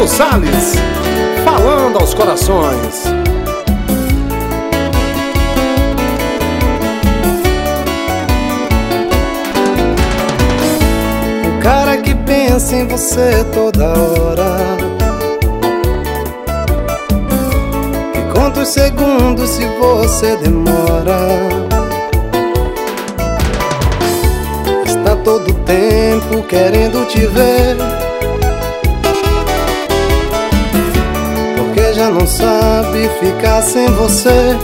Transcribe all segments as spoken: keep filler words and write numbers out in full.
Bruno Salles, falando aos corações. O cara que pensa em você toda hora, que conta os segundos se você demora, está todo tempo querendo te ver, porque já não sabe ficar sem você.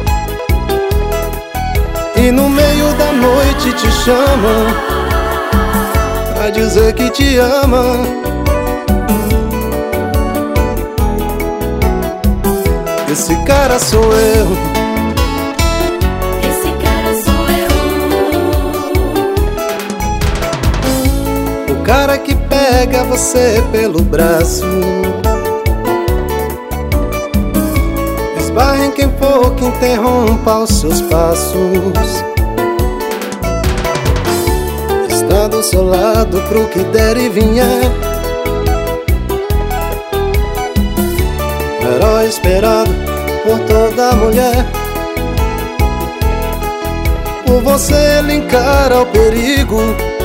E no meio da noite te chama pra dizer que te ama. Esse cara sou eu. Esse cara sou eu. O cara que pega você pelo braço, esbarra em quem for que interrompa os seus passos, está do seu lado pro que der e vier, herói esperado por toda mulher. Por você ele encara o perigo,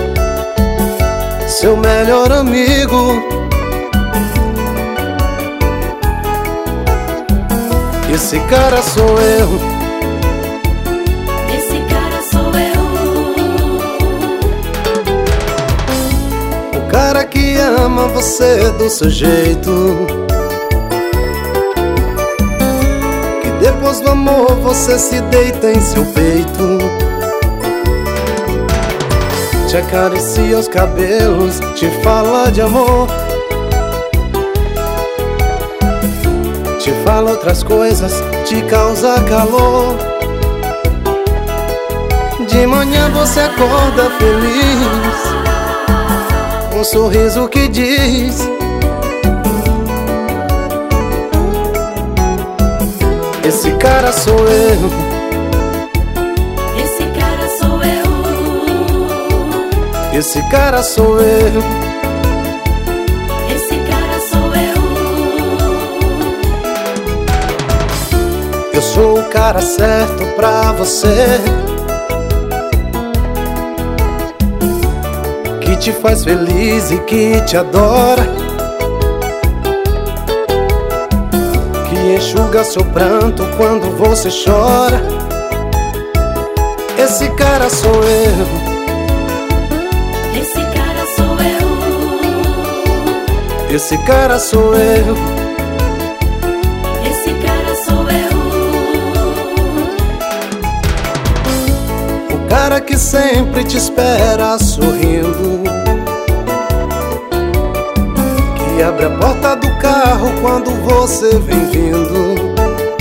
seu melhor amigo. Esse cara sou eu. Esse cara sou eu. O cara que ama você do seu jeito, que depois do amor você se deita em seu peito, te acaricia os cabelos, te fala de amor, te fala outras coisas, te causa calor. De manhã você acorda feliz, um sorriso que diz: esse cara sou eu. Esse cara sou eu. Esse cara sou eu. Esse cara sou eu. Eu sou o cara certo pra você, que te faz feliz e que te adora, que enxuga seu pranto quando você chora. Esse cara sou eu. Esse cara sou eu. Esse cara sou eu. Esse cara sou eu. O cara que sempre te espera sorrindo, que abre a porta do carro quando você vem vindo,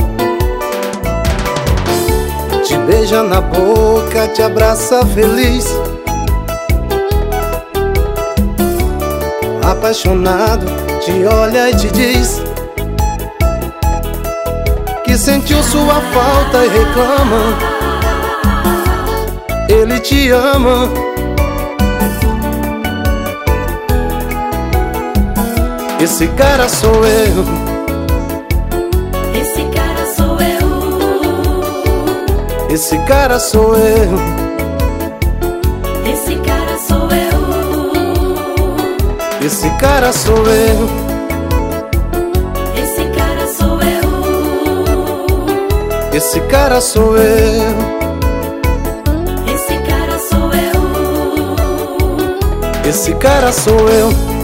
te beija na boca, te abraça feliz, apaixonado, te olha e te diz que sentiu sua falta e reclama. Ele te ama. Esse cara sou eu. Esse cara sou eu. Esse cara sou eu. Esse cara sou eu. Esse cara sou eu. Esse cara sou eu. Esse cara sou eu. Esse cara sou eu. Esse cara sou eu.